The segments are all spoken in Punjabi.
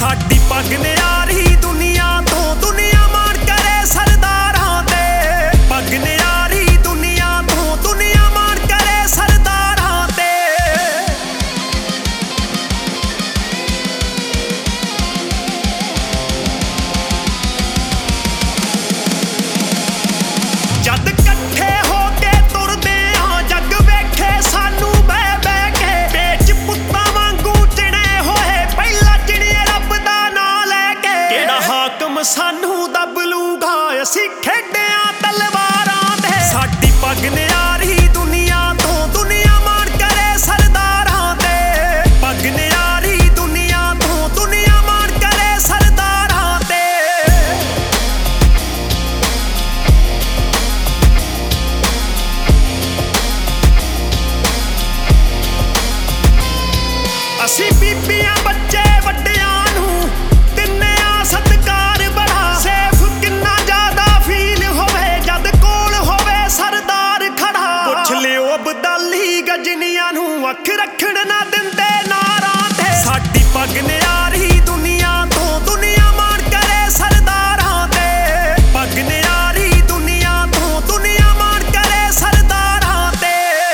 ਸਾਡੀ ਪੱਗ ਨਿਆਰੀ ਦੁਨੀਆ ਤੋਂ ਦੁਨੀਆ ਮਾਣ ਕਰੇ ਸਰਦਾਰਾਂ ਤੇ। ਪੱਗ ਨਿਆਰੀ ਦੁਨੀਆ ਤੋਂ ਦੁਨੀਆ ਮਾਣ ਕਰੇ ਸਰਦਾਰਾਂ ਤੇ। ਜਦ ਇਕੱਠੇ ਹੋ ਕੇ ਤੁਰਦੇ ਆ ਜੱਗ ਵੇਖੇ ਸਾਨੂੰ ਬਹਿ ਬਹਿ ਕੇ। ਵੇਚ ਪੁੱਤਾਂ ਵਾਂਗੂ ਚਿਣੇ ਹੋਏ ਪਹਿਲਾਂ ਚਿਣੀਏ ਰੱਬ ਦਾ ਨਾਂ ਲੈ ਕੇ। ਕਿਹੜਾ ਹਾਕਮ ਸਾਨੂੰ ਦੱਬ ਲੂਗਾ ਅਸੀਂ ਖੇਡਿਆਂ ਤਲਵਾਰਾਂ ਤੇ। ਸਾਡੀ ਪੱਗ ਨਿਆਰੀ ਦੁਨੀਆ ਤੋਂ ਦੁਨੀਆ ਮਾਣ ਕਰੇ ਸਰਦਾਰਾਂ ਤੇ। ਪੱਗ ਨਿਆਰੀ ਦੁਨੀਆ ਤੋਂ ਦੁਨੀਆ ਮਾਣ ਕਰੇ ਸਰਦਾਰਾਂ ਤੇ। ਅਸੀਂ ਬੀਬੀਆਂ ਬੱਚੇ ਵੱਡਿਆਂ ਨੂੰ ਦਿੰਨੇ ਆ ਸਤਿਕਾਰ ਬੜਾ। ਸੇਫ ਕਿੰਨਾ ਜ਼ਿਆਦਾ ਫੀਲ ਹੋਵੇ ਜਦ ਕੋਲ ਹੋਵੇ ਸਰਦਾਰ ਖੜਾ। ਪੁੱਛ ਲਿਓ ਅਬਦਾਲੀ ਗਜਨੀਆਂ ਨੂੰ ਅੱਖ ਰੱਖਣ ਨਾ ਦਿੰਦੇ ਨਾਰਾਂ ਤੇ। ਸਾਡੀ ਪੱਗ ਨਿਆਰੀ ਦੁਨੀਆ ਤੋਂ ਦੁਨੀਆ ਮਾਣ ਕਰੇ ਸਰਦਾਰਾਂ ਤੇ। ਪੱਗ ਨਿਆਰੀ ਦੁਨੀਆ ਤੋਂ ਦੁਨੀਆ ਮਾਣ ਕਰੇ ਸਰਦਾਰਾਂ ਤੇ।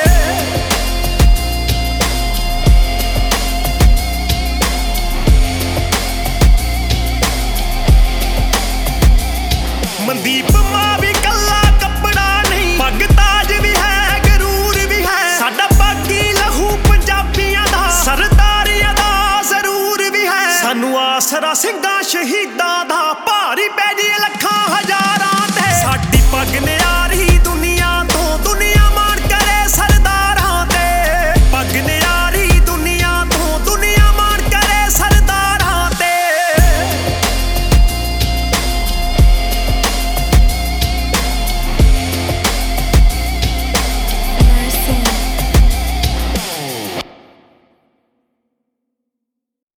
ਮਨਦੀਪ ਮਾਂ ਵੀ ਕੱਲਾ ਕੱਪੜਾ ਨਹੀਂ ਪੱਗ ਤਾਜ ਵੀ ਹੈ ਗਰੂਰ ਵੀ ਹੈ। ਸਾਡਾ ਬਾਗੀ ਲਹੂ ਪੰਜਾਬੀਆਂ ਦਾ ਸਰਦਾਰੀਆਂ ਦਾ ਜ਼ਰੂਰ ਵੀ ਹੈ। ਸਾਨੂੰ ਆਸਰਾ ਸਿੰਘਾਂ ਸ਼ਹੀਦਾਂ ਦਾ।